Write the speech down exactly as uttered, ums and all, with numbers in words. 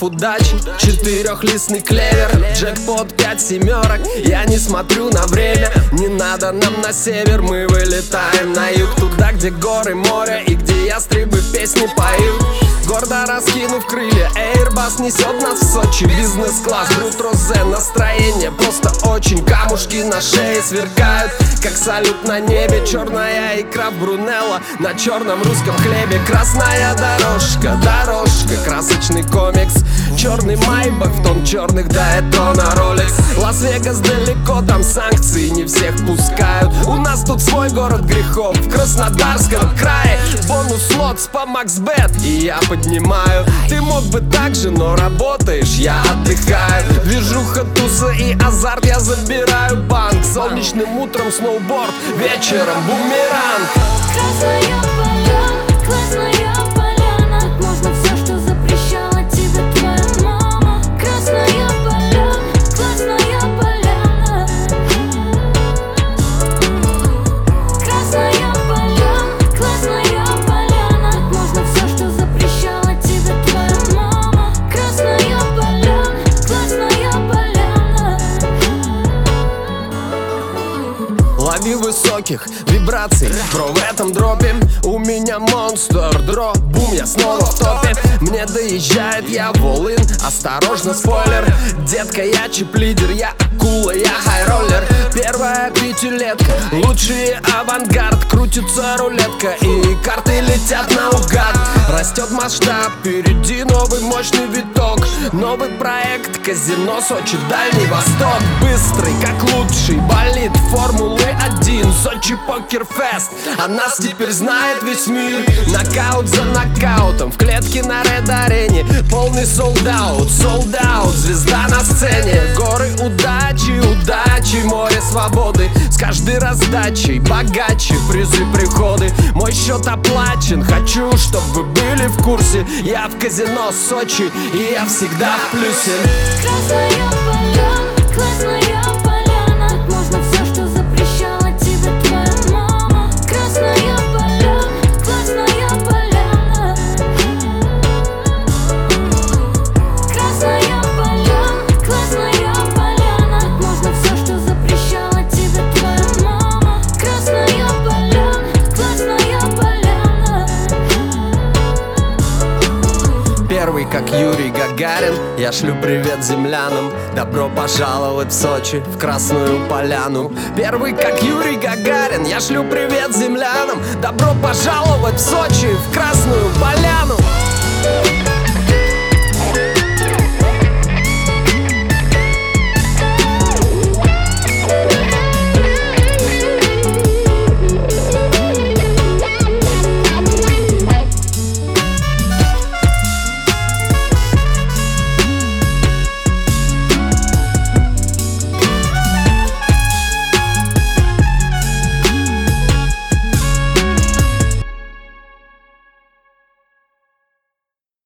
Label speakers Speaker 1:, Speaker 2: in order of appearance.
Speaker 1: шаров удачи, четырехлистный клевер, джекпот пять семерок. Я не смотрю на время, не надо нам на север. Мы вылетаем на юг, туда, где горы, море и где ястребы песни поют. Гордо раскинув крылья, Airbus несет нас в Сочи. Бизнес-класс, брют розе, настроение просто очень. Камушки на шее сверкают, как салют на небе. Черная икра в Брунелло на черном русском хлебе. Красная дорожка, дорожка, красочный комикс. Черный майбах в тон черных Дайтона Ролекс. Лас-Вегас далеко, там санкции не всех пускают. У нас тут свой город грехов в Краснодарском крае. Бонус-лот по Максбет, и я поднимаю. Ты мог бы так же, но работаешь, я отдыхаю. Движуха, туса и азарт, я забираю банк. Солнечным утром сноуборд, вечером бумеранг.
Speaker 2: Красная поляна, классная поляна. Можно все, что запрещала тебе твоя мама. Красная поляна, классная поляна. Красная поляна, классная поляна. Можно все, что запрещала тебе твоя мама. Красная поляна, классная поляна.
Speaker 1: Лови высоких вибраций, бро, в этом дропе у меня монстр дроп. Бум, я снова в топе. Мне доезжает, я волын, осторожно, спойлер. Детка, я чип-лидер, я акула, я хайроллер. Первая пятилетка, лучший авангард. Крутится рулетка и карты летят наугад. Растет масштаб, впереди новый мощный виток. Новый проект, казино Сочи, Дальний Восток. Быстрый, как лучший болид Формулы один, Сочи Покер Фест. А нас теперь знает весь мир. Нокаут за нокаутом, в клетке на Ред-арене. Полный солдаут, солдаут, звезда на сцене. Горы удачи, удачи, море свободы. С каждой раздачей богаче призы, приходы. Мой счет оплачен, хочу, чтобы вы были в курсе. Я в казино Сочи, и я всегда в плюсе.
Speaker 2: Красная поляна, классная поляна. Можно все, что запрещала тебе твоя мама. Красная поляна, классная поляна. Красная поляна, классная поляна. Можно все, что запрещала тебе твоя мама. Красная поляна, классная поляна.
Speaker 1: Первый, как Юрий Гагарин, я шлю привет землянам. Добро пожаловать в Сочи, в Красную Поляну. Первый, как Юрий Гагарин, я шлю привет землянам. Добро пожаловать в Сочи, в Красную Поляну.